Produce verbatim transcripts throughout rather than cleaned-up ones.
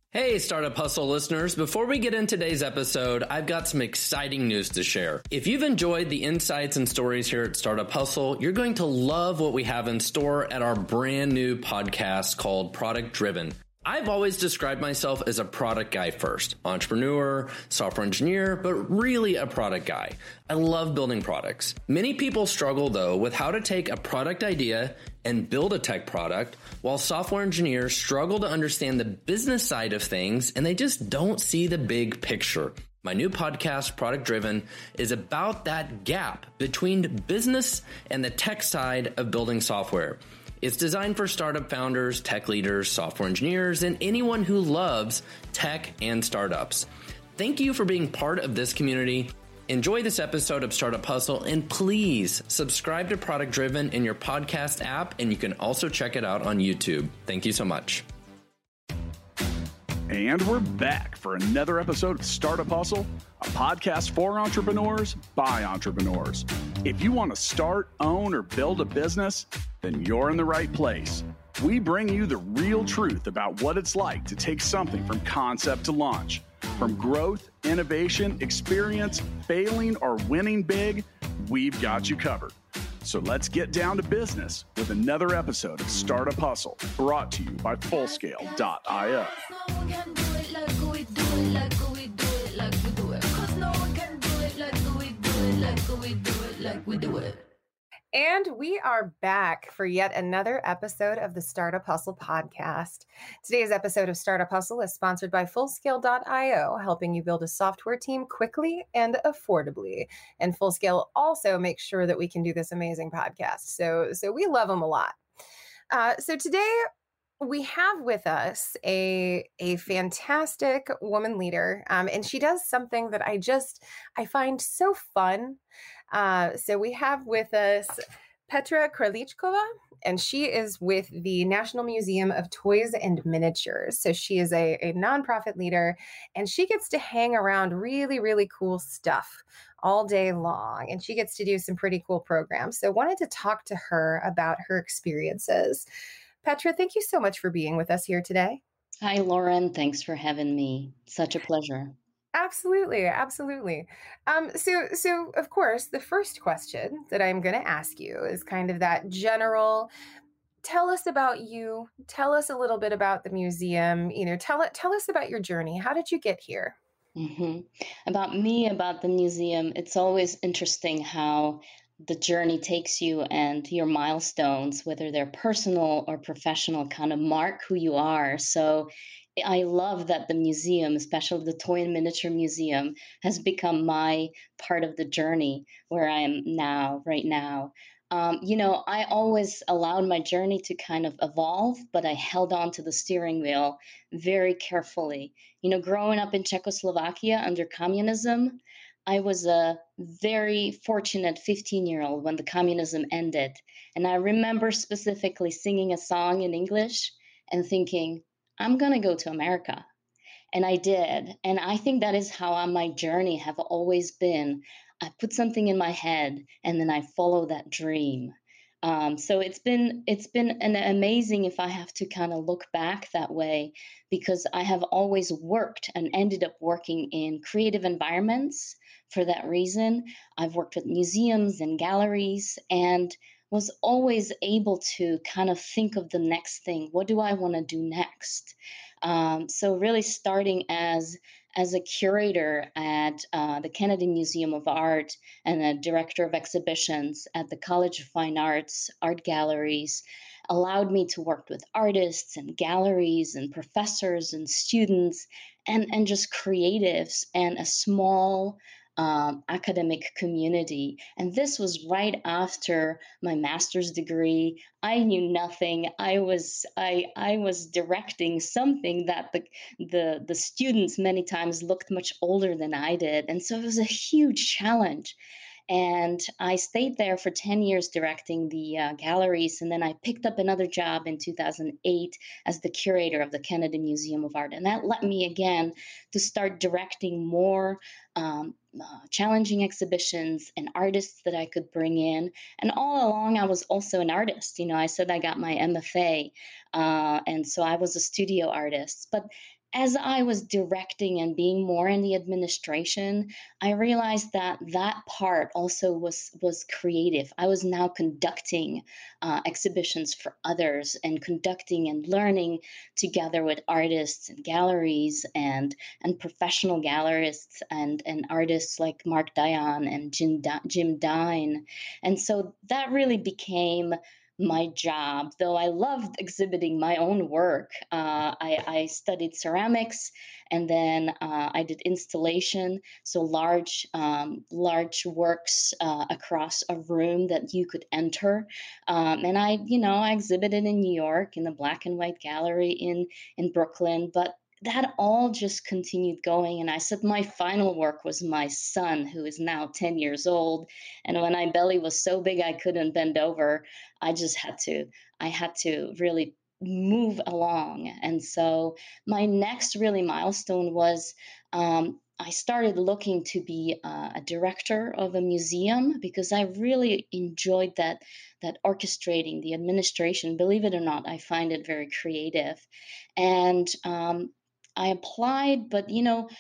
Hey, Startup Hustle listeners. Before we get into today's episode, I've got some exciting news to share. If you've enjoyed the insights and stories here at Startup Hustle, you're going to love what we have in store at our brand new podcast called Product Driven. I've always described myself as a product guy first, entrepreneur, software engineer, but really a product guy. I love building products. Many people struggle though with how to take a product idea and build a tech product, while software engineers struggle to understand the business side of things and they just don't see the big picture. My new podcast, Product Driven, is about that gap between business and the tech side of building software. It's designed for startup founders, tech leaders, software engineers, and anyone who loves tech and startups. Thank you for being part of this community. Enjoy this episode of Startup Hustle, and please subscribe to Product Driven in your podcast app, and you can also check it out on YouTube. Thank you so much. And we're back for another episode of Startup Hustle, a podcast for entrepreneurs by entrepreneurs. If you want to start, own, or build a business, then you're in the right place. We bring you the real truth about what it's like to take something from concept to launch. From growth, innovation, experience, failing, or winning big, we've got you covered. So let's get down to business with another episode of Startup Hustle, brought to you by Fullscale dot io. And we are back for yet another episode of the Startup Hustle podcast. Today's episode of Startup Hustle is sponsored by Fullscale dot io, helping you build a software team quickly and affordably. And Fullscale also makes sure that we can do this amazing podcast. So, so we love them a lot. Uh, so today we have with us a, a fantastic woman leader, um, and she does something that I just, I find so fun. Uh, so we have with us Petra Kralichkova, and she is with the National Museum of Toys and Miniatures. So she is a, a nonprofit leader, and she gets to hang around really, really cool stuff all day long, and she gets to do some pretty cool programs. So I wanted to talk to her about her experiences. Petra, thank you so much for being with us here today. Hi, Lauren. Thanks for having me. Such a pleasure. Absolutely. Absolutely. Um, so, so of course, the first question that I'm going to ask you is kind of that general, tell us about you, tell us a little bit about the museum, you know, tell it, tell us about your journey. How did you get here? Mm-hmm. About me, about the museum, it's always interesting how the journey takes you and your milestones, whether they're personal or professional, kind of mark who you are. So I love that the museum, especially the Toy and Miniature Museum, has become my part of the journey where I am now, right now. Um, you know, I always allowed my journey to kind of evolve, but I held on to the steering wheel very carefully. You know, growing up in Czechoslovakia under communism, I was a very fortunate fifteen-year-old when the communism ended. And I remember specifically singing a song in English and thinking, I'm going to go to America. And I did. And I think that is how my journey have always been. I put something in my head and then I follow that dream. Um, so it's been it's been an amazing, if I have to kind of look back that way, because I have always worked and ended up working in creative environments. For that reason, I've worked with museums and galleries and was always able to kind of think of the next thing. What do I want to do next? Um, so really starting as as a curator at uh, the Kennedy Museum of Art and a director of exhibitions at the College of Fine Arts art galleries allowed me to work with artists and galleries and professors and students and, and just creatives and a small Um, academic community. And this was right after my master's degree. I knew nothing. I was I I was directing something that the the the students many times looked much older than I did. And so it was a huge challenge. And I stayed there for ten years directing the uh, galleries. And then I picked up another job in two thousand eight as the curator of the Kennedy Museum of Art. And that led me again to start directing more um, uh, challenging exhibitions and artists that I could bring in. And all along, I was also an artist. You know, I said I got my M F A. Uh, and so I was a studio artist. But as I was directing and being more in the administration, I realized that that part also was was creative. I was now conducting uh, exhibitions for others and conducting and learning together with artists and galleries and and professional gallerists and and artists like Mark Dion and Jim Di- Jim Dine, and so that really became my job, though I loved exhibiting my own work. Uh, I, I studied ceramics, and then uh, I did installation, so large, um, large works uh, across a room that you could enter. Um, and I, you know, I exhibited in New York in the Black and White Gallery in in Brooklyn, but that all just continued going. And I said my final work was my son, who is now ten years old. And when my belly was so big I couldn't bend over, I just had to, I had to really move along. And so my next really milestone was um, I started looking to be uh, a director of a museum because I really enjoyed that that orchestrating the administration. Believe it or not, I find it very creative. And um, I applied, but you know,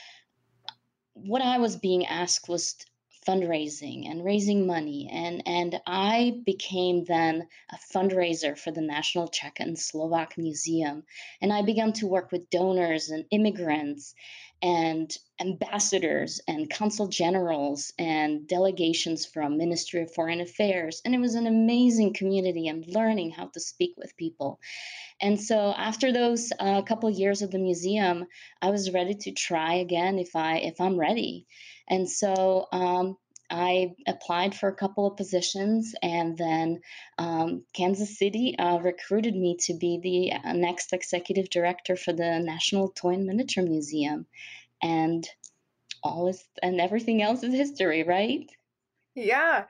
what I was being asked was fundraising and raising money, and and I became then a fundraiser for the National Czech and Slovak Museum, and I began to work with donors and immigrants and ambassadors and consul generals and delegations from Ministry of Foreign Affairs, and it was an amazing community and learning how to speak with people. And so after those uh, couple years of the museum, I was ready to try again if I if I'm ready. And so um, I applied for a couple of positions, and then um, Kansas City uh, recruited me to be the uh, next executive director for the National Toy and Miniature Museum. And all is and everything else is history, right? Yeah.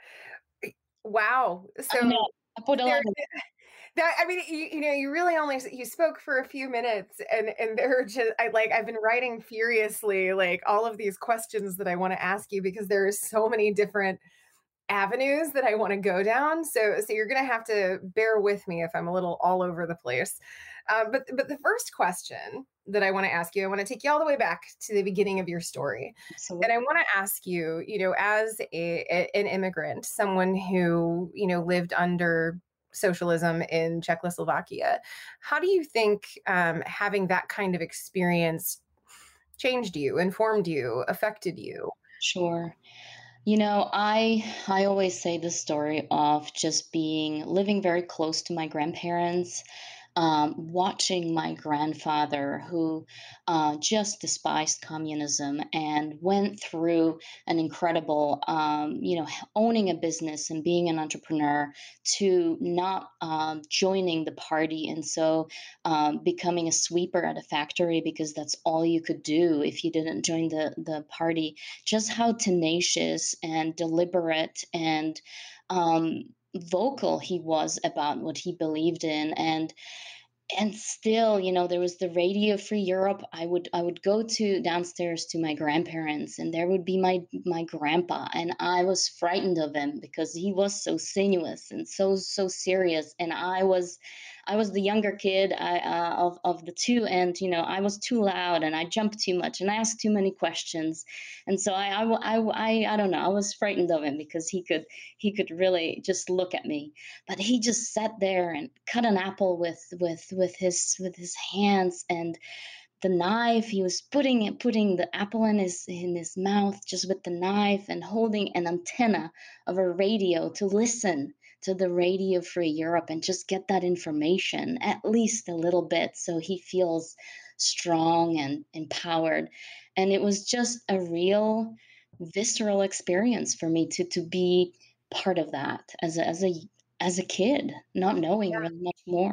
Wow. I know. So I put a there, lot of that, I mean, you, you know, you really only, you spoke for a few minutes, and, and there are just, I like, I've been writing furiously, like all of these questions that I want to ask you, because there are so many different avenues that I want to go down. So, so you're going to have to bear with me if I'm a little all over the place. Uh, but, but the first question that I want to ask you, I want to take you all the way back to the beginning of your story. absolutely. And I want to ask you, you know, as a, a an immigrant, someone who, you know, lived under socialism in Czechoslovakia, how do you think um, having that kind of experience changed you, informed you, affected you? Sure. You know, I I always say the story of just being living very close to my grandparents, um, watching my grandfather who uh, just despised communism and went through an incredible, um, you know, owning a business and being an entrepreneur to not um, joining the party, and so um, becoming a sweeper at a factory because that's all you could do if you didn't join the the party. Just how tenacious and deliberate and um, vocal he was about what he believed in. and and still, you know, there was the Radio Free Europe. I would I would go to downstairs to my grandparents, and there would be my my grandpa, and I was frightened of him because he was so sinuous and so so serious, and I was I was the younger kid I, uh, of of the two, and you know, I was too loud and I jumped too much and I asked too many questions, and so I I I I, I don't know, I was frightened of him because he could he could really just look at me. But he just sat there and cut an apple with with with his with his hands, and the knife he was putting it putting the apple in his in his mouth just with the knife, and holding an antenna of a radio to listen to the Radio Free Europe and just get that information at least a little bit so he feels strong and empowered. And it was just a real visceral experience for me to to be part of that as a as a as a kid, not knowing Yeah. really much more.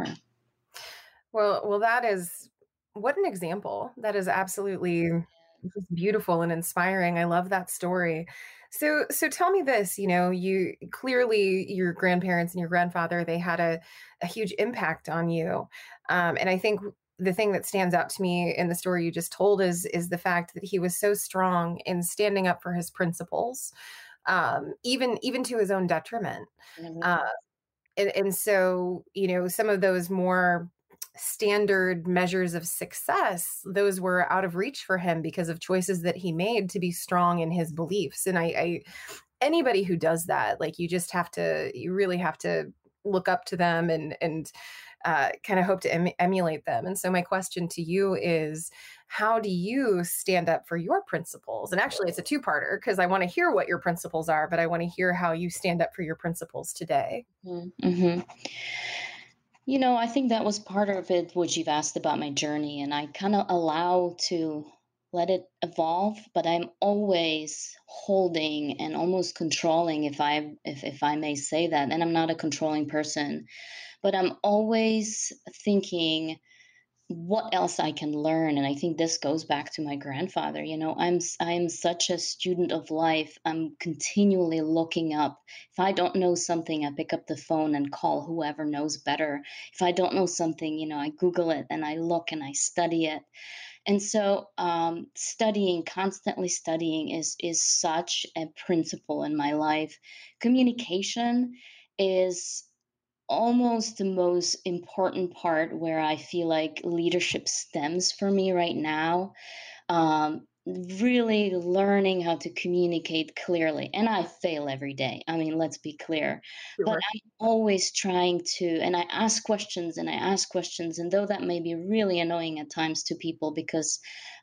Well, well, that is, what an example. That is absolutely just beautiful and inspiring. I love that story. So, so tell me this, you know, you clearly, your grandparents and your grandfather, they had a, a huge impact on you. Um, and I think the thing that stands out to me in the story you just told is, is the fact that he was so strong in standing up for his principles, um, even, even to his own detriment. Mhm. Uh, and, and so, you know, some of those more standard measures of success, those were out of reach for him because of choices that he made to be strong in his beliefs. And I, I anybody who does that, like you just have to, you really have to look up to them and, and uh, kind of hope to em- emulate them. And so my question to you is, how do you stand up for your principles? And actually it's a two-parter because I want to hear what your principles are, but I want to hear how you stand up for your principles today. Mm-hmm. You know, I think that was part of it, what you've asked about my journey, and I kind of allow to let it evolve, but I'm always holding and almost controlling, if I if if I may say that. And I'm not a controlling person, but I'm always thinking what else I can learn. And I think this goes back to my grandfather. You know, I'm s- I'm such a student of life. I'm continually looking up. If I don't know something, I pick up the phone and call whoever knows better. If I don't know something, you know, I Google it and I look and I study it. And so um, studying, constantly studying is is such a principle in my life. Communication is almost the most important part where I feel like leadership stems for me right now. Um, really learning how to communicate clearly. And I fail every day. I mean, let's be clear. But Sure. I'm always trying to, and I ask questions and I ask questions. And though that may be really annoying at times to people because,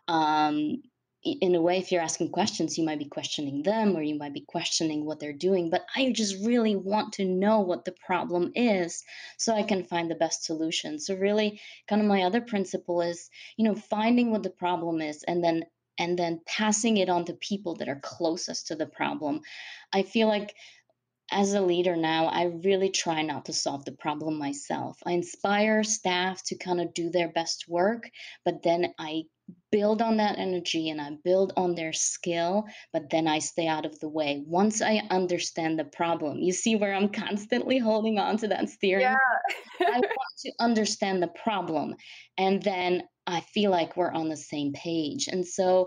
um, i- in a way, if you're asking questions, you might be questioning them or you might be questioning what they're doing. But I just really want to know what the problem is so I can find the best solution. So, really, kind of my other principle is, you know, finding what the problem is and then and then passing it on to people that are closest to the problem. I feel like as a leader now, I really try not to solve the problem myself. I inspire staff to kind of do their best work, but then I build on that energy and I build on their skill, but then I stay out of the way. Once I understand the problem, you see where I'm constantly holding on to that steering. Yeah. I want to understand the problem. And then I feel like we're on the same page. And so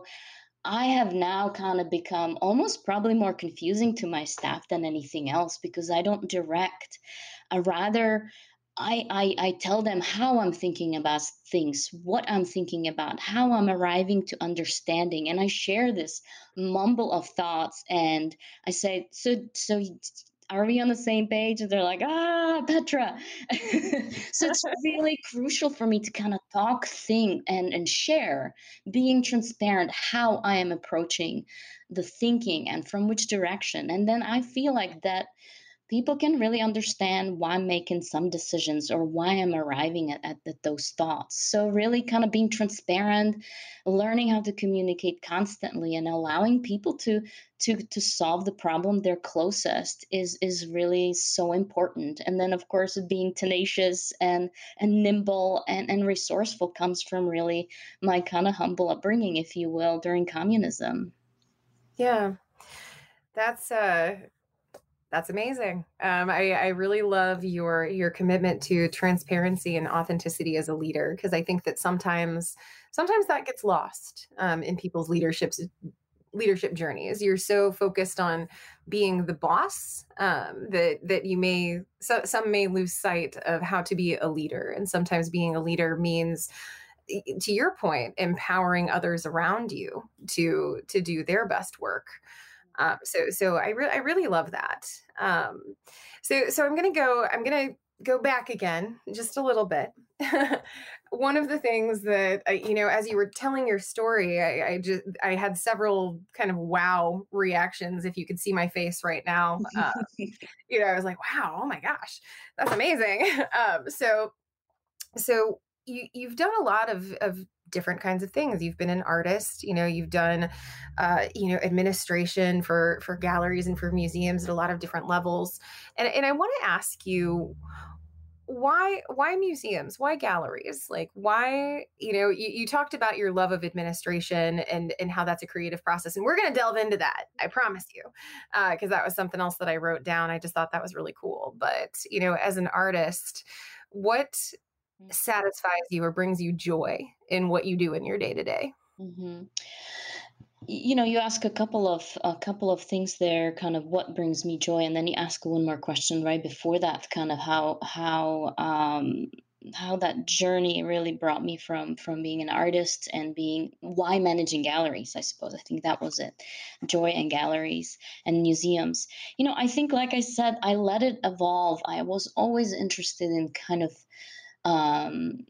I have now kind of become almost probably more confusing to my staff than anything else because I don't direct. I rather I, I I tell them how I'm thinking about things, what I'm thinking about, how I'm arriving to understanding, and I share this mumble of thoughts. And I say, so so are we on the same page? And they're like, ah, Petra. So it's really crucial for me to kind of talk, think, and and share, being transparent how I am approaching the thinking and from which direction. And then I feel like that people can really understand why I'm making some decisions or why I'm arriving at, at, at those thoughts. So, really kind of being transparent, learning how to communicate constantly, and allowing people to to to solve the problem they're closest is is really so important. And then, of course, being tenacious and and nimble and, and resourceful comes from really my kind of humble upbringing, if you will, during communism. Yeah. That's uh That's amazing. Um, I, I really love your your commitment to transparency and authenticity as a leader because I think that sometimes sometimes that gets lost um, in people's leaderships leadership journeys. You're so focused on being the boss um, that that you may so, some may lose sight of how to be a leader. And sometimes being a leader means, to your point, empowering others around you to to do their best work. Um, so, so I really, I really love that. Um, so, so I'm going to go, I'm going to go back again, just a little bit. One of the things that, I, you know, as you were telling your story, I, I just, I had several kind of wow reactions. If you could see my face right now, uh, you know, I was like, wow, oh my gosh, that's amazing. Um, so, so you, you've done a lot of, of different kinds of things. You've been an artist, you know, you've done, uh, you know, administration for, for galleries and for museums at a lot of different levels. And, and I want to ask you, why, why museums? Why galleries? Like, why, you know, you, you talked about your love of administration and, and how that's a creative process. And we're going to delve into that. I promise you. Uh, cause that was something else that I wrote down. I just thought that was really cool. But, you know, as an artist, what satisfies you or brings you joy in what you do in your day to day? hmm You know, you ask a couple of a couple of things there, kind of what brings me joy, and then you ask one more question right before that, kind of how how um, how that journey really brought me from from being an artist and being why managing galleries, I suppose. I think that was it. Joy in galleries and museums. You know, I think, like I said, I let it evolve. I was always interested in kind of um,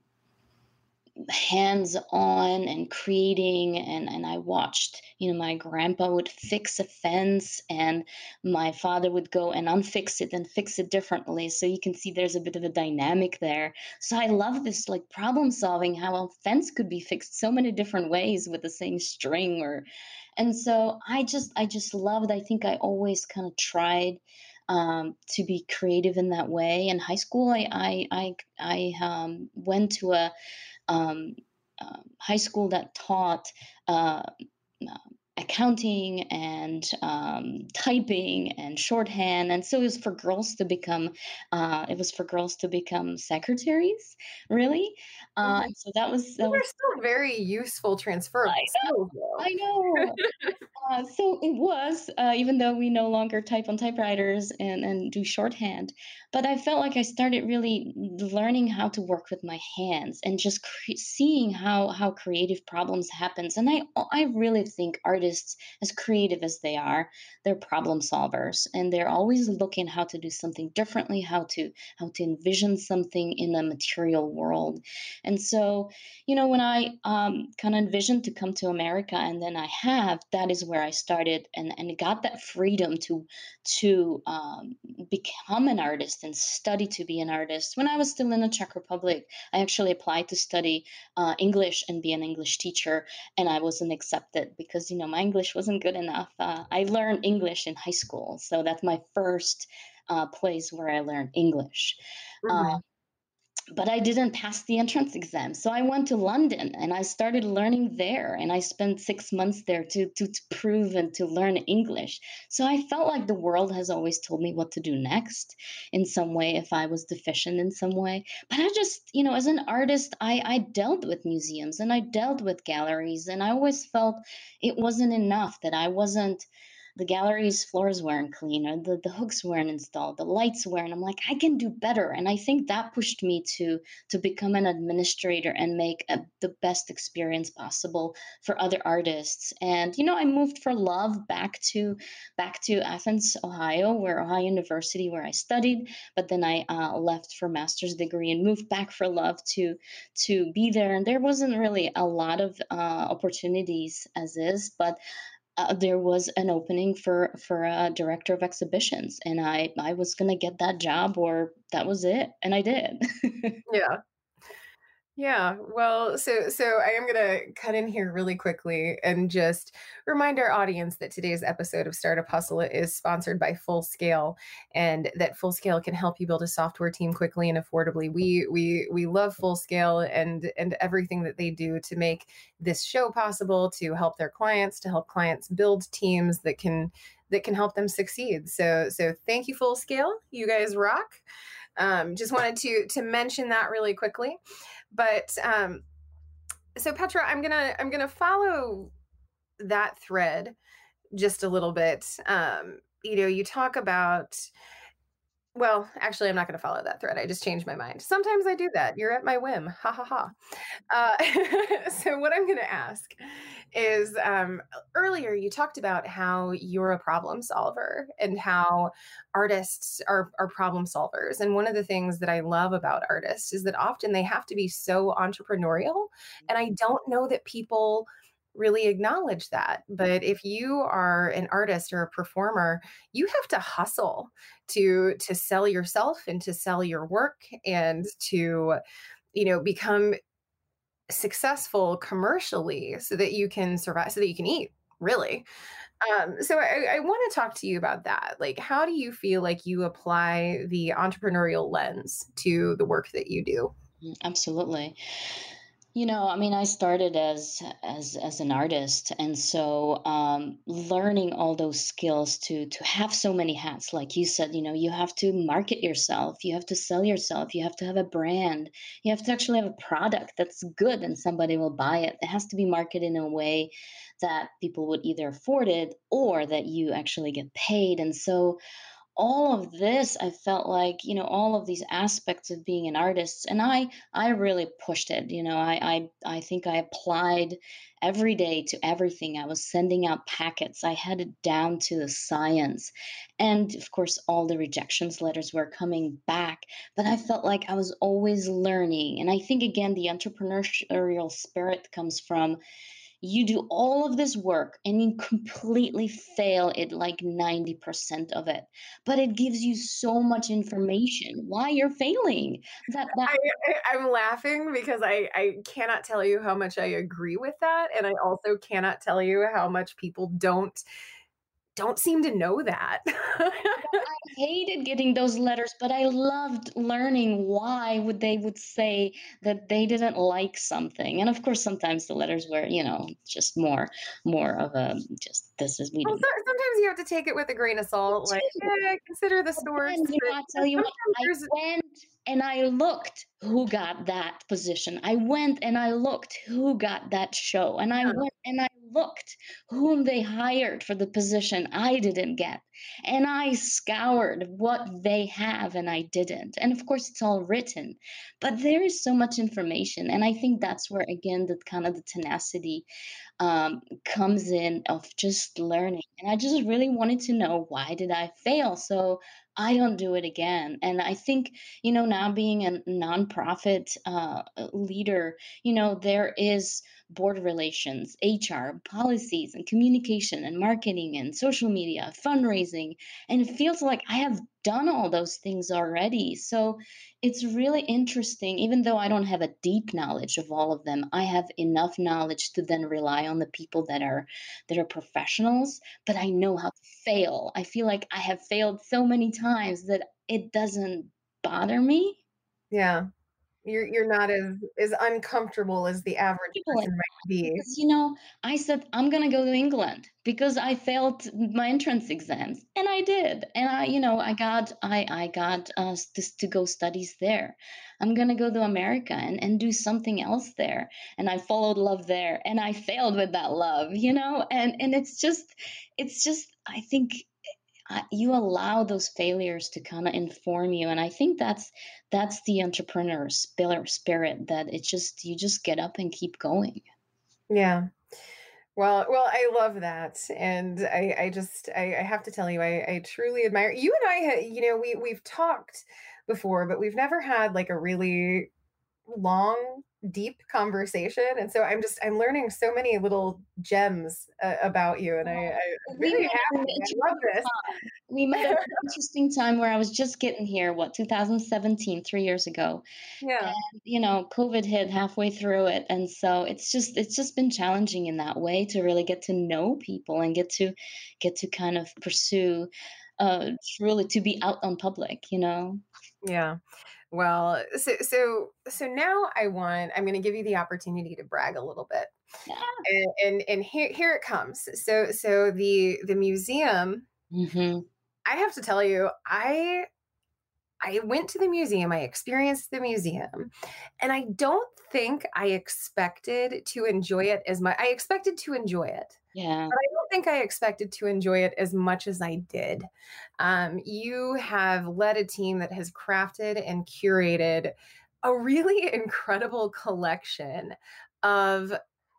hands on and creating, and and I watched, you know, my grandpa would fix a fence and my father would go and unfix it and fix it differently, so you can see there's a bit of a dynamic there. So I love this, like, problem solving, how a fence could be fixed so many different ways with the same string. Or and so i just i just loved, I think I always kind of tried um, to be creative in that way. In high school, I I I, I um, went to a um, uh, high school that taught uh, uh, accounting and um, typing and shorthand, and so it was for girls to become uh, it was for girls to become secretaries, really. Uh, Mhm. and so that was These that was are still very useful transferable I skills, know, though. I know. Uh, so it was, uh, even though we no longer type on typewriters and, and do shorthand, but I felt like I started really learning how to work with my hands and just cre- seeing how how creative problems happens. And I I really think artists, as creative as they are, they're problem solvers, and they're always looking how to do something differently, how to how to envision something in a material world. And so, you know, when I um, kind of envisioned to come to America, and then I have, that is where I started, and, and got that freedom to to um, become an artist and study to be an artist. When I was still in the Czech Republic, I actually applied to study uh, English and be an English teacher, and I wasn't accepted because, you know, my English wasn't good enough. Uh, I learned English in high school, so that's my first uh, place where I learned English. Uh, Mhm. but I didn't pass the entrance exam. So I went to London and I started learning there. And I spent six months there to, to, to prove and to learn English. So I felt like the world has always told me what to do next in some way if I was deficient in some way. But I just, you know, as an artist, I, I dealt with museums and I dealt with galleries. And I always felt it wasn't enough, that I wasn't, the gallery's floors weren't clean, or the, the hooks weren't installed, the lights weren't. I'm like, I can do better. And I think that pushed me to to become an administrator and make a, the best experience possible for other artists. And you know, I moved for love back to back to Athens, Ohio, where Ohio University, where I studied. But then I uh, left for master's degree and moved back for love to to be there. And there wasn't really a lot of uh, opportunities as is, but uh, there was an opening for for a director of exhibitions, and I I was gonna get that job, or that was it, and I did. Yeah. Yeah, well, so so I am gonna cut in here really quickly and just remind our audience that today's episode of Startup Hustle is sponsored by Full Scale, and that Full Scale can help you build a software team quickly and affordably. We we we love Full Scale and and everything that they do to make this show possible, to help their clients, to help clients build teams that can that can help them succeed. So so thank you, Full Scale. You guys rock. Um, just wanted to to mention that really quickly. But um, so Petra, I'm gonna I'm gonna follow that thread just a little bit. Um, you know, you talk about, well, actually, I'm not going to follow that thread. I just changed my mind. Sometimes I do that. You're at my whim. Ha ha ha. Uh, so what I'm going to ask is, um, earlier you talked about how you're a problem solver and how artists are, are problem solvers. And one of the things that I love about artists is that often they have to be so entrepreneurial. And I don't know that people really acknowledge that. But if you are an artist or a performer, you have to hustle to to sell yourself and to sell your work and to, you know, become successful commercially so that you can survive, so that you can eat, really. Um, so I, I want to talk to you about that. Like, how do you feel like you apply the entrepreneurial lens to the work that you do? Mm, absolutely. You know, I mean, I started as as as an artist, and so um, learning all those skills to to have so many hats, like you said, you know, you have to market yourself, you have to sell yourself, you have to have a brand, you have to actually have a product that's good and somebody will buy it. It has to be marketed in a way that people would either afford it or that you actually get paid. And so all of this, I felt like, you know, all of these aspects of being an artist, and I I really pushed it. You know, I I I think I applied every day to everything. I was sending out packets. I had it down to the science. And of course, all the rejections letters were coming back, but I felt like I was always learning. And I think again, the entrepreneurial spirit comes from you do all of this work and you completely fail at like ninety percent of it, but it gives you so much information why you're failing that that I, I, I'm laughing because I, I cannot tell you how much I agree with that. And I also cannot tell you how much people don't don't seem to know that. I hated getting those letters, but I loved learning why would they would say that they didn't like something. And of course, sometimes the letters were, you know, just more more of a just this is we Well, don't. so, sometimes you have to take it with a grain of salt. Like, eh, consider the But source. then, you But know, I tell you what, sometimes I there's went and I looked who got that position. I went and I looked who got that show. And I yeah, went and I looked whom they hired for the position I didn't get. And I scoured what they have and I didn't. And of course, it's all written, but there is so much information. And I think that's where, again, the kind of the tenacity um, comes in of just learning. And I just really wanted to know, why did I fail? So I don't do it again. And I think, you know, now being a nonprofit uh, leader, you know, there is board relations, H R, policies, and communication, and marketing, and social media, fundraising. And it feels like I have done all those things already. So it's really interesting. Even though I don't have a deep knowledge of all of them, I have enough knowledge to then rely on the people that are that are professionals, but I know how to fail. I feel like I have failed so many times that it doesn't bother me. yeah. You're you're not as as uncomfortable as the average People like person might be. because you know, I said I'm gonna go to England because I failed my entrance exams, and I did, and I, you know, I got I I got uh, s- to, to go studies there. I'm gonna go to America and and do something else there, and I followed love there, and I failed with that love, you know, and and it's just, it's just I think uh, you allow those failures to kind of inform you, and I think that's that's the entrepreneur spirit spirit that it just you just get up and keep going. Yeah. Well, well, I love that, and I, I just, I, I have to tell you, I, I truly admire you and I. ha- You know, we we've talked before, but we've never had like a really long, deep conversation, and so I'm just, I'm learning so many little gems uh, about you, and I, Well, I, I'm we very met at an happy. I love interesting this. time. We met at an interesting time where I was just getting here, what, two thousand seventeen, three years ago. Yeah, And, you know, COVID hit halfway through it. And so it's just it's just been challenging in that way to really get to know people and get to get to kind of pursue uh really to be out on public, you know. yeah. Well, so so so now I want. I'm going to give you the opportunity to brag a little bit, Yeah. and and, and here here it comes. So so the the museum. Hmm. I have to tell you, I I went to the museum, I experienced the museum, and I don't think I expected to enjoy it as much. I expected to enjoy it, Yeah. but I don't think I expected to enjoy it as much as I did. Um, you have led a team that has crafted and curated a really incredible collection of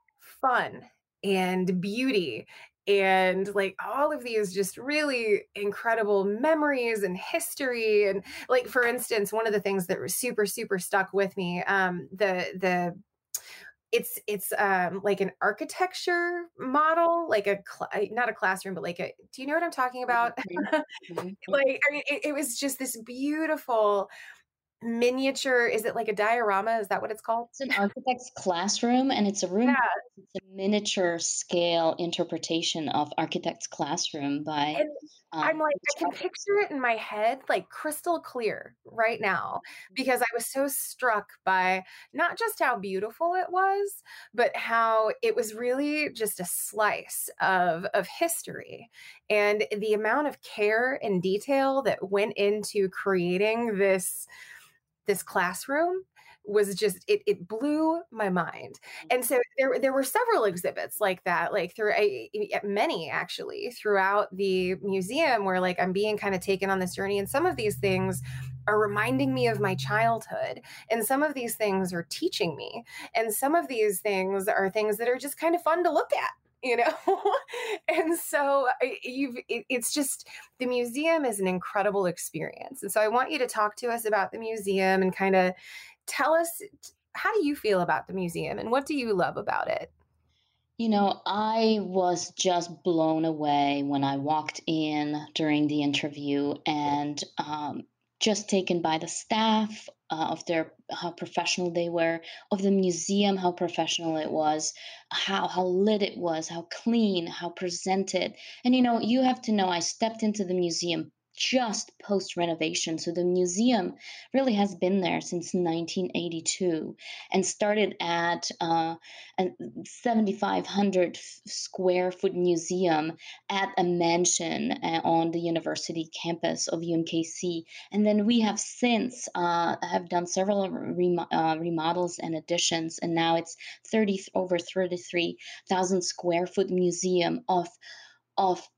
fun and beauty and like all of these just really incredible memories and history. And like, for instance, one of the things that was super super stuck with me, um the the it's it's um like an architecture model, like a cl- not a classroom, but like a, do you know what I'm talking about? Mhm. Mhm. Like, I mean, it, it was just this beautiful miniature. Is it like a diorama? Is that what it's called? It's an architect's classroom, and it's a room. Yeah. It's a miniature scale interpretation of Architect's Classroom by And I'm um, like, Rich I can Roberts. picture it in my head, like crystal clear right now, because I was so struck by not just how beautiful it was, but how it was really just a slice of, of history, and the amount of care and detail that went into creating this this classroom was just, it, it blew my mind. And so there, there were several exhibits like that, like through a, many actually throughout the museum where like I'm being kind of taken on this journey. And some of these things are reminding me of my childhood. And some of these things are teaching me. And some of these things are things that are just kind of fun to look at, you know? And so you've, it, it's just, the museum is an incredible experience. And so I want you to talk to us about the museum and kind of tell us, how do you feel about the museum and what do you love about it? You know, I was just blown away when I walked in during the interview and um, just taken by the staff uh, of their how professional they were, of the museum, how professional it was, how how lit it was, how clean, how presented. And you know, you have to know, I stepped into the museum just post renovation. So the museum really has been there since nineteen eighty-two and started at uh, a seventy-five hundred square foot museum at a mansion uh, on the university campus of U M K C. And then we have since uh, have done several rem- uh, remodels and additions. And now it's thirty over thirty-three thousand square foot museum of of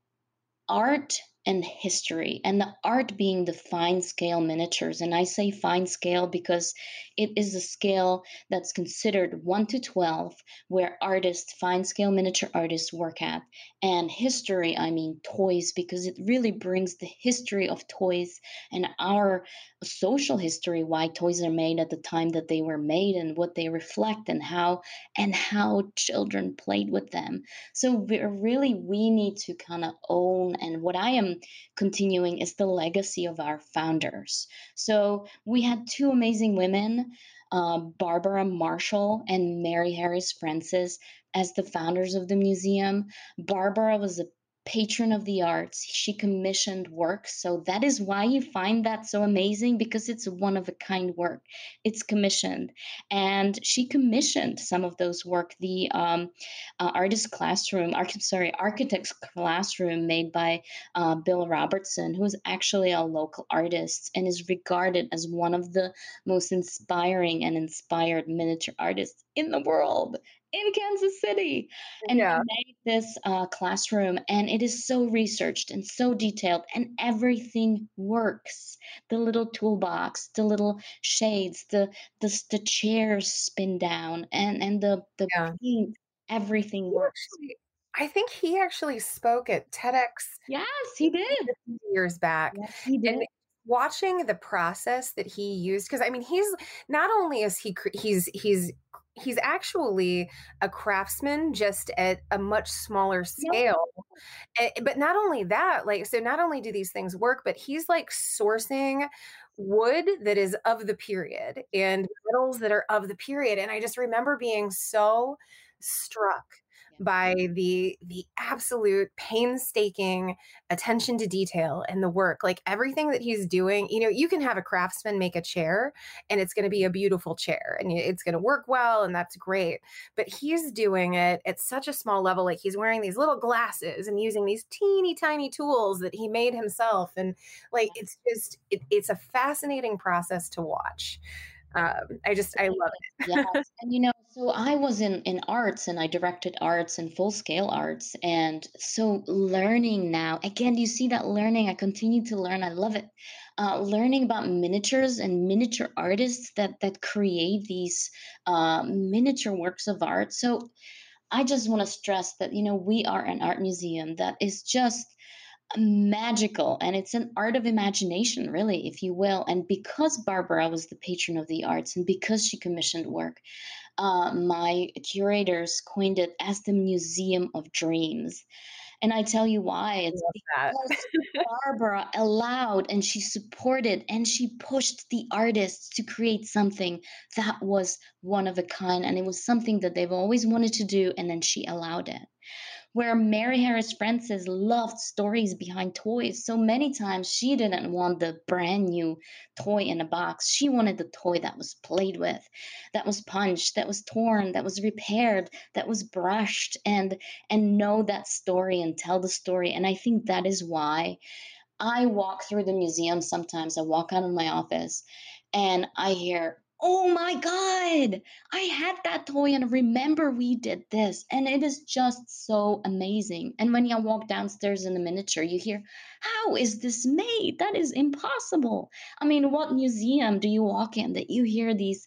art and history, and the art being the fine scale miniatures. And I say fine scale because it is a scale that's considered one to twelve, where artists, fine scale miniature artists work at. And history, I mean toys, because it really brings the history of toys and our social history, why toys are made at the time that they were made and what they reflect and how and how children played with them. So we're really, we need to kind of own, and what I am continuing is the legacy of our founders. So we had two amazing women, uh, Barbara Marshall and Mary Harris Francis, as the founders of the museum. Barbara was a patron of the arts. She commissioned work. So that is why you find that so amazing, because it's one of a kind work. It's commissioned. And she commissioned some of those work. The um, uh, artist classroom, arch- sorry, architect's classroom made by uh, Bill Robertson, who is actually a local artist and is regarded as one of the most inspiring and inspired miniature artists in the world, in Kansas City. And Yeah. they made this uh, classroom, and it is so researched and so detailed, and everything works. The little toolbox, the little shades, the the, the chairs spin down, and and the the Yeah. paint, everything He works. actually, I think he actually spoke at TEDx Yes, he did. years back. Yes, he did. And watching the process that he used, because I mean, he's not only is he cr- he's he's he's actually a craftsman, just at a much smaller scale. Eh, but not only that, like, so not only do these things work, but he's like sourcing wood that is of the period and metals that are of the period. And I just remember being so struck by the the absolute painstaking attention to detail and the work, like everything that he's doing. You know, you can have a craftsman make a chair and it's going to be a beautiful chair and it's going to work well, and that's great. But he's doing it at such a small level. Like he's wearing these little glasses and using these teeny tiny tools that he made himself. And like, it's just, it, it's a fascinating process to watch. Um, I just, I love it. Yes. And you know, so I was in in arts, and I directed arts and full scale arts. And so learning now, again, you see that learning, I continue to learn. I love it. Uh, learning about miniatures and miniature artists that that create these uh, miniature works of art. So I just want to stress that, you know, we are an art museum that is just magical, and it's an art of imagination, really, if you will. And because Barbara was the patron of the arts, and because she commissioned work, uh, my curators coined it as the Museum of Dreams. And I tell you why. It's because Barbara allowed, and she supported, and she pushed the artists to create something that was one of a kind, and it was something that they've always wanted to do, and then she allowed it. Where Mary Harris Francis loved stories behind toys. So many times she didn't want the brand new toy in a box. She wanted the toy that was played with, that was punched, that was torn, that was repaired, that was brushed, and and know that story and tell the story. And I think that is why I walk through the museum sometimes. I walk out of my office and I hear oh my God, I had that toy and remember we did this. And it is just so amazing. And when you walk downstairs in the miniature, you hear, how is this made? That is impossible. I mean, what museum do you walk in that you hear these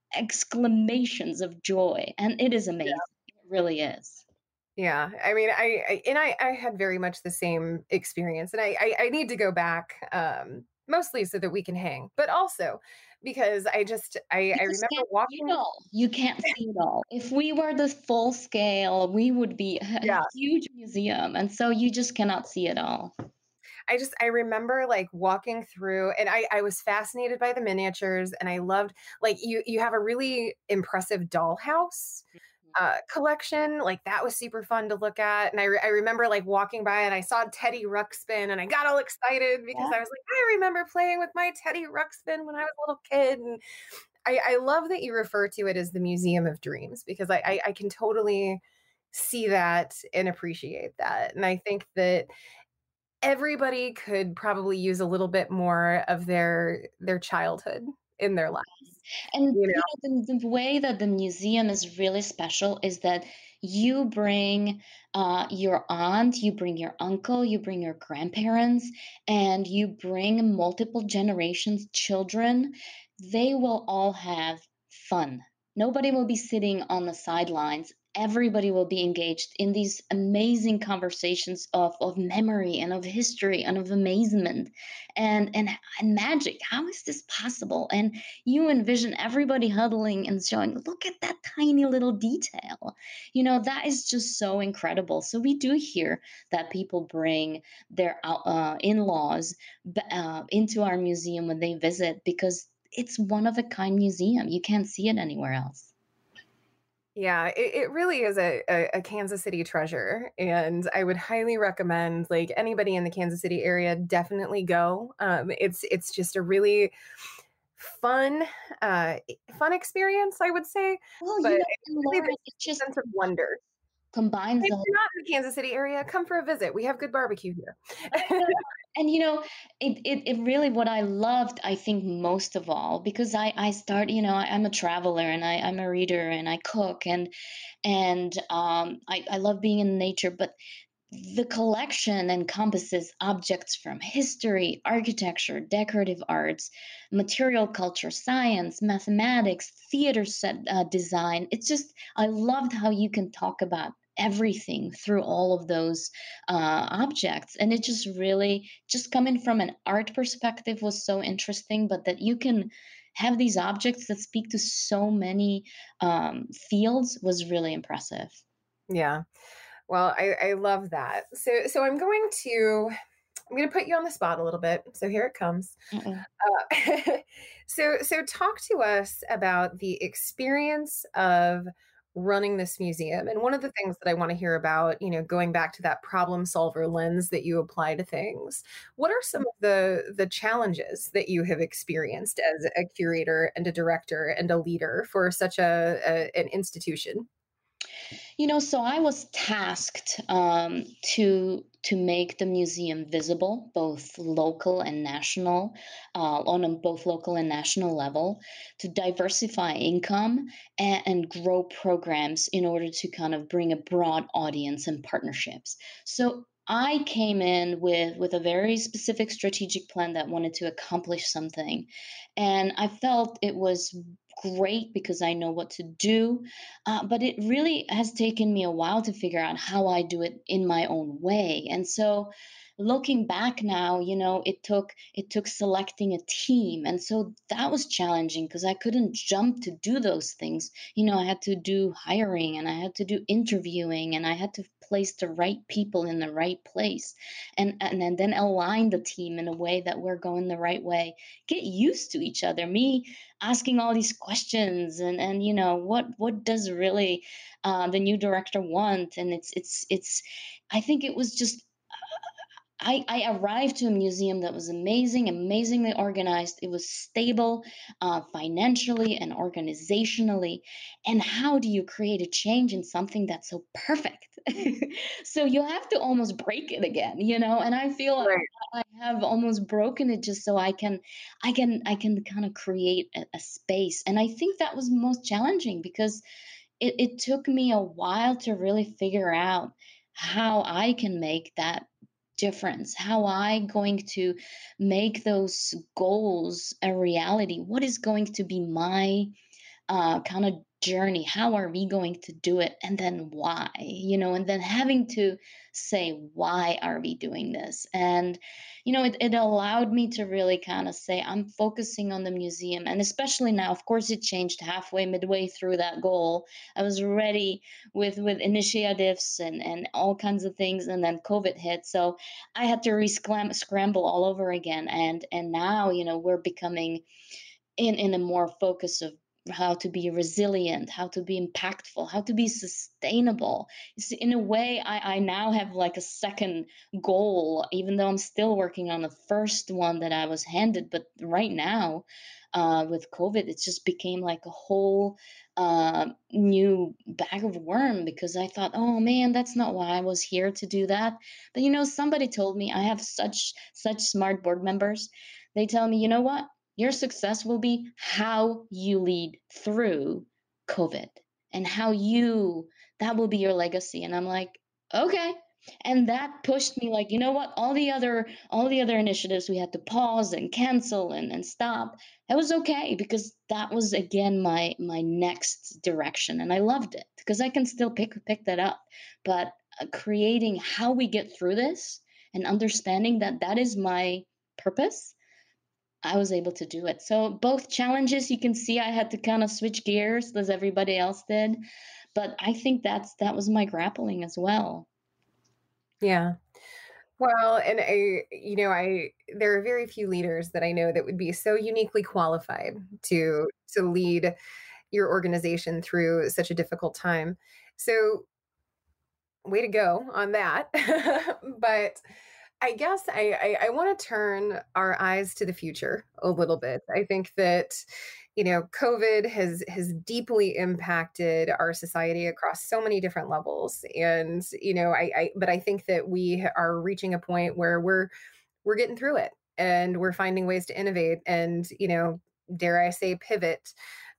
exclamations of joy? And it is amazing. It really is. Yeah, I mean, I, I and I, I had very much the same experience, and I, I, I need to go back, um, mostly so that we can hang, but also because I just, I, You I just remember can't see walking. it all. You can't see it all. If we were the full scale, we would be a Yeah, huge museum. And so you just cannot see it all. I just, I remember like walking through, and I, I was fascinated by the miniatures, and I loved like you, you have a really impressive dollhouse uh, collection. Like that was super fun to look at. And I, re- I remember like walking by and I saw Teddy Ruxpin and I got all excited because Yeah. I was like, I remember playing with my Teddy Ruxpin when I was a little kid. And I, I love that you refer to it as the Museum of Dreams because I, I, I can totally see that and appreciate that. And I think that everybody could probably use a little bit more of their their childhood in their lives. And You you know, know, the, the way that the museum is really special is that you bring uh, your aunt, you bring your uncle, you bring your grandparents, and you bring multiple generations, children. They will all have fun. Nobody will be sitting on the sidelines. Everybody will be engaged in these amazing conversations of, of memory and of history and of amazement and, and and magic. How is this possible? And you envision everybody huddling and showing, look at that tiny little detail. You know, that is just so incredible. So we do hear that people bring their uh, in-laws uh, into our museum when they visit because it's one of a kind museum. You can't see it anywhere else. yeah, it, it really is a, a, a Kansas City treasure. And I would highly recommend like anybody in the Kansas City area definitely go. Um, it's it's just a really fun, uh, fun experience, I would say. Well, But you know, it's and really Laura, this it just sense of wonder. combines If the you're not in the Kansas City area, come for a visit. We have good barbecue here. and you know it, it it really what I loved, I think, most of all, because i i start, you know, I, I'm a traveler and I, I'm a reader and I cook and and um I, I love being in nature, but the collection encompasses objects from history, architecture, decorative arts, material culture, science, mathematics, theater set uh, design. It's just, I loved how you can talk about everything through all of those uh, objects. And it just really, just coming from an art perspective was so interesting, but that you can have these objects that speak to so many um, fields was really impressive. Yeah. Well, I, I love that. So so I'm going to I'm going to put you on the spot a little bit. So here it comes. Uh-oh. Uh, so so talk to us about the experience of running this museum. And one of the things that I want to hear about, you know, going back to that problem solver lens that you apply to things. What are some of the the challenges that you have experienced as a curator and a director and a leader for such a, a an institution? You know, so I was tasked um, to to make the museum visible, both local and national, uh, on a both local and national level, to diversify income and, and grow programs in order to kind of bring a broad audience and partnerships. So I came in with with a very specific strategic plan that wanted to accomplish something, and I felt it was great because I know what to do, uh, but it really has taken me a while to figure out how I do it in my own way. And so looking back now, you know, it took it took selecting a team. And so that was challenging because I couldn't jump to do those things. You know, I had to do hiring and I had to do interviewing and I had to place the right people in the right place and and, and then align the team in a way that we're going the right way. Get used to each other. Me asking all these questions and and you know what what does really uh, the new director want, and it's it's it's I think it was just I, I arrived to a museum that was amazing, amazingly organized. It was stable uh, financially and organizationally. And how do you create a change in something that's so perfect? So you have to almost break it again, you know. And I feel I Right. I have almost broken it just so I can, I can, I can kind of create a, a space. And I think that was most challenging because it, it took me a while to really figure out how I can make that difference, how I going to make those goals a reality. What is going to be my uh, kind of journey? How are we going to do it? And then why? You know, and then having to say, why are we doing this? And, you know, it, it allowed me to really kind of say, I'm focusing on the museum. And especially now, of course, it changed halfway, midway through that goal. I was ready with with initiatives and, and all kinds of things. And then COVID hit. So I had to re-scram- scramble all over again. And, and now, you know, we're becoming in in a more focus of how to be resilient, how to be impactful, how to be sustainable. You see, in a way, I, I now have like a second goal, even though I'm still working on the first one that I was handed. But right now, uh, with COVID, it just became like a whole uh, new bag of worm because I thought, oh man, that's not why I was here to do that. But you know, somebody told me I have such such smart board members. They tell me, you know what? Your success will be how you lead through COVID and how you, that will be your legacy. And I'm like, okay. And that pushed me like, you know what? All the other, all the other initiatives we had to pause and cancel and, and stop. That was okay because that was again my my next direction. And I loved it because I can still pick pick that up. But uh, creating how we get through this and understanding that that is my purpose, I was able to do it. So both challenges, you can see I had to kind of switch gears as everybody else did. But I think that's that was my grappling as well. Yeah. Well, and I, you know, I there are very few leaders that I know that would be so uniquely qualified to to lead your organization through such a difficult time. So, way to go on that. But I guess I, I, I want to turn our eyes to the future a little bit. I think that, you know, COVID has has deeply impacted our society across so many different levels. And, you know, I, I but I think that we are reaching a point where we're we're getting through it and we're finding ways to innovate and, you know, dare I say pivot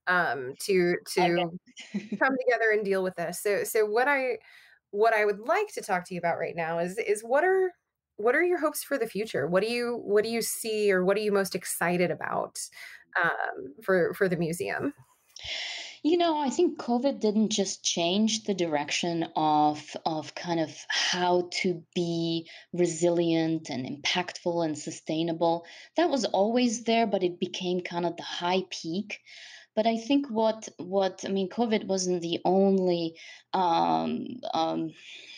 um to I to come together and deal with this. So so what I what I would like to talk to you about right now is is what are what are your hopes for the future? What do you what do you see or what are you most excited about um, for for the museum? You know, I think COVID didn't just change the direction of of kind of how to be resilient and impactful and sustainable. That was always there, but it became kind of the high peak. But I think what what I mean, COVID wasn't the only um, um,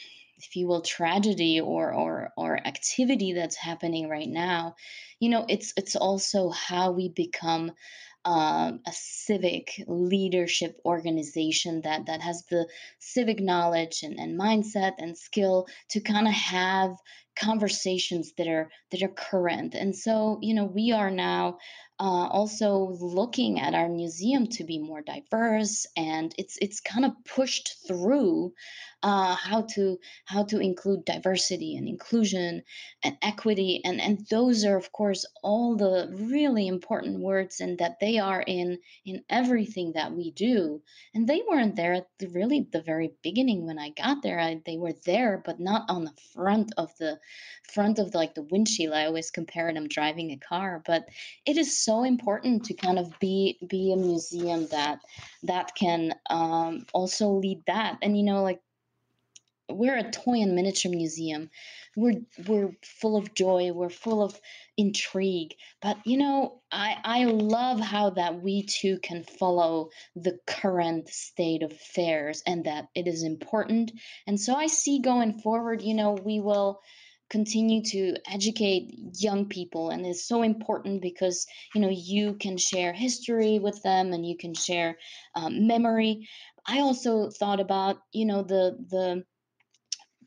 if you will, tragedy or or or activity that's happening right now. You know, it's it's also how we become um, a civic leadership organization that that has the civic knowledge and, and mindset and skill to kind of have conversations that are that are current. And so, you know, we are now uh, also looking at our museum to be more diverse, and it's it's kind of pushed through uh, how to how to include diversity and inclusion and equity, and and those are of course all the really important words, and that they are in in everything that we do. And they weren't there at the, really the very beginning when I got there. I, they were there, but not on the front of the front of the, like the windshield. I always compare it, I'm driving a car. But it is so important to kind of be be a museum that that can um, also lead that. And you know, like, we're a toy and miniature museum. We're we're full of joy. We're full of intrigue. But you know, I I love how that we too can follow the current state of affairs, and that it is important. And so I see going forward, you know, we will continue to educate young people, and it's so important because you know you can share history with them and you can share um, memory. I also thought about, you know, the the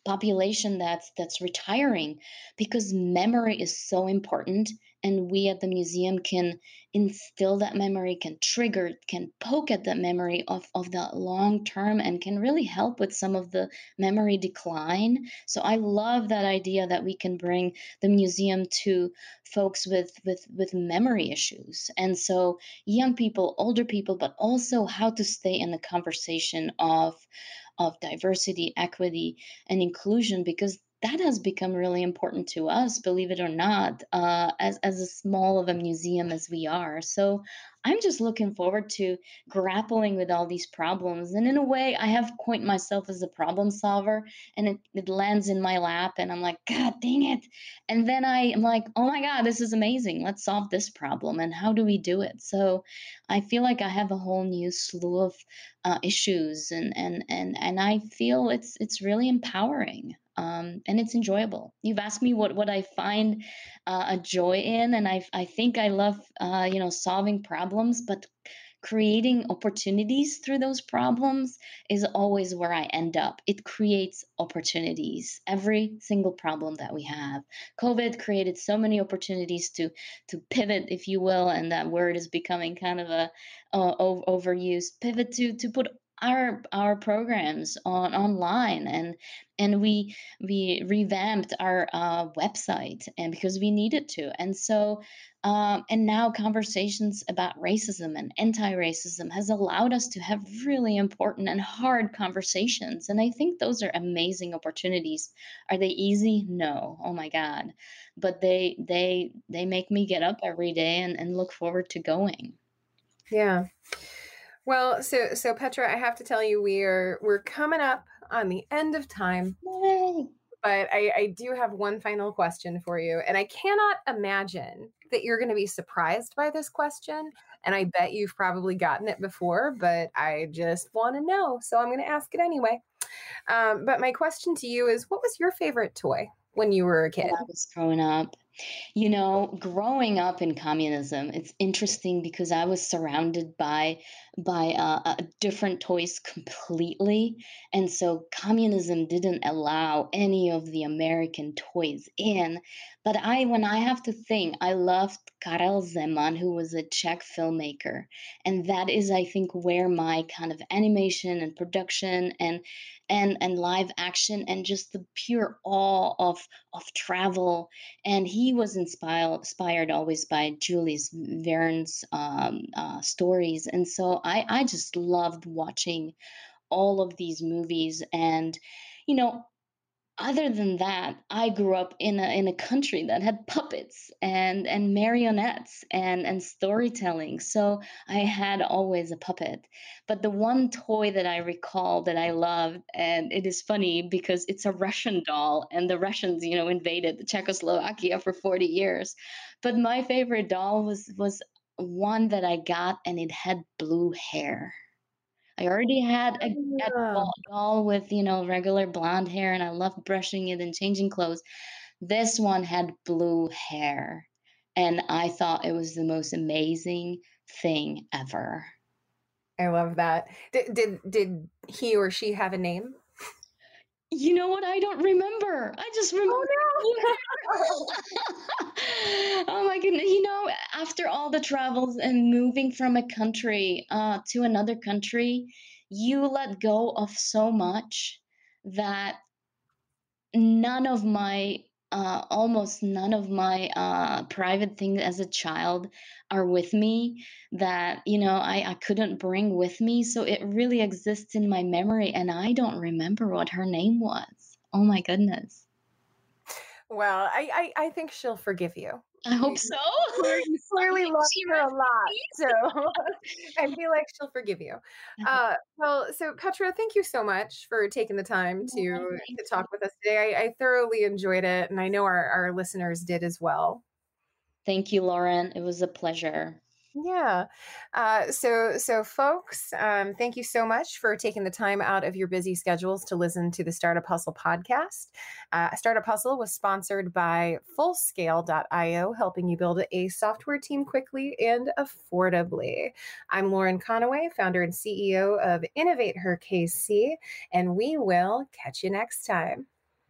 population that's that's retiring, because memory is so important, and we at the museum can instill that memory, can trigger, can poke at that memory of, of the long term, and can really help with some of the memory decline. So I love that idea that we can bring the museum to folks with with with memory issues. And so young people, older people, but also how to stay in the conversation of of diversity, equity, and inclusion, because that has become really important to us, believe it or not, uh, as, as a small of a museum as we are. So I'm just looking forward to grappling with all these problems. And in a way, I have coined myself as a problem solver, and it, it lands in my lap, and I'm like, God dang it. And then I am like, oh my God, this is amazing. Let's solve this problem. And how do we do it? So I feel like I have a whole new slew of uh, issues, and, and, and, and I feel it's, it's really empowering. Um, and it's enjoyable. You've asked me what, what I find uh, a joy in, and I, I think I love, uh, you know, solving problems, but creating opportunities through those problems is always where I end up. It creates opportunities. Every single problem that we have. COVID created so many opportunities to to pivot, if you will, and that word is becoming kind of a uh, overused. Pivot to to put our our programs on online, and and we we revamped our uh, website, and because we needed to. And so um, and now conversations about racism and anti-racism has allowed us to have really important and hard conversations, and I think those are amazing opportunities. Are they easy? No. Oh my God. But they they they make me get up every day and, and look forward to going. Yeah. Well, so so Petra, I have to tell you, we're we're coming up on the end of time. Yay. But I, I do have one final question for you, and I cannot imagine that you're going to be surprised by this question. And I bet you've probably gotten it before, but I just want to know, so I'm going to ask it anyway. Um, but my question to you is, what was your favorite toy when you were a kid? When I was growing up. You know, growing up in communism, it's interesting because I was surrounded by by uh, uh, different toys completely, and so communism didn't allow any of the American toys in. But I, when I have to think, I loved Karel Zeman, who was a Czech filmmaker, and that is, I think, where my kind of animation and production and and and live action and just the pure awe of of travel. And he was inspired inspired always by Jules Verne's um, uh, stories, and so I I just loved watching all of these movies. And you know, other than that, I grew up in a in a country that had puppets and and marionettes and and storytelling. So I had always a puppet. But the one toy that I recall that I loved, and it is funny because it's a Russian doll, and the Russians, you know, invaded Czechoslovakia for forty years. But my favorite doll was was one that I got, and it had blue hair. I already had a, a Yeah. doll doll with, you know, regular blonde hair, and I loved brushing it and changing clothes. This one had blue hair, and I thought it was the most amazing thing ever. I love that. Did did did he or she have a name? You know what? I don't remember. I just remember. Oh Oh my goodness. You know, after all the travels and moving from a country uh, to another country, you let go of so much that none of my uh, almost none of my uh, private things as a child are with me, that you know I, I couldn't bring with me. So it really exists in my memory, and I don't remember what her name was. Oh my goodness. Well, I, I I think she'll forgive you. I hope so. You clearly love She her a rest in lot, peace. so I feel like she'll forgive you. Uh, well, so Petra, thank you so much for taking the time to Oh, to thank talk with us today. I, I thoroughly enjoyed it, and I know our, our listeners did as well. Thank you, Lauren. It was a pleasure. Yeah. Uh, so, so folks, um, thank you so much for taking the time out of your busy schedules to listen to the Startup Hustle podcast. Uh, Startup Hustle was sponsored by Fullscale dot io, helping you build a software team quickly and affordably. I'm Lauren Conaway, founder and C E O of Innovate Her K C, and we will catch you next time.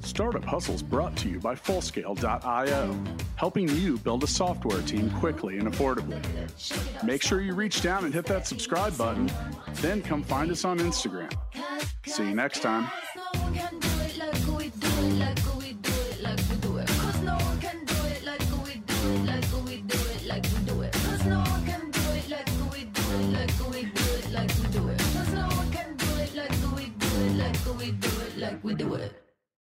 Startup Hustle is brought to you by Fullscale dot io, helping you build a software team quickly and affordably. Make sure you reach down and hit that subscribe button, then come find us on Instagram. See you next time.